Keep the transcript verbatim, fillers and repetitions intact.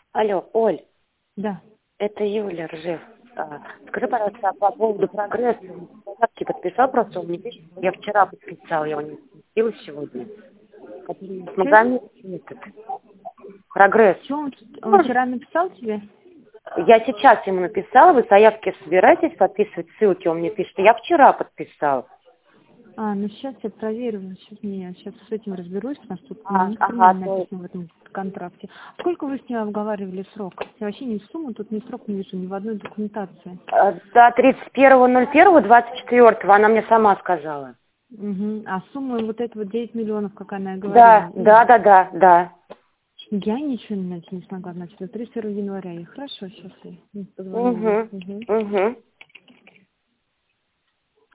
Алло, Оль, Да. это Юля Ржев. А, Скажи, пожалуйста, по поводу прогресса. Заявки подписал, просто он мне пишет. Я вчера подписал, я его не подписала сегодня. Который с Че? ногами этот. Прогресс. Че он, он вчера написал тебе? Я сейчас ему написала, вы заявки собираетесь подписывать ссылки, он мне пишет. Я вчера подписал. А, ну сейчас я проверю, сейчас, не, сейчас с этим разберусь, у нас тут А, ни хрена ага, не то есть. написано в этом контракте. Сколько вы с ней обговаривали срок? Я вообще ни сумму, тут ни срок не вижу, ни в одной документации. А, До тридцать первого ноль первого двадцать четвёртого она мне сама сказала. Угу. А сумма вот этого девять миллионов, как она и Да, говорила, да, да, да, да. я ничего найти не смогла, значит, до тридцать первого января. И хорошо, сейчас я позвоню ей. Угу, Угу. угу.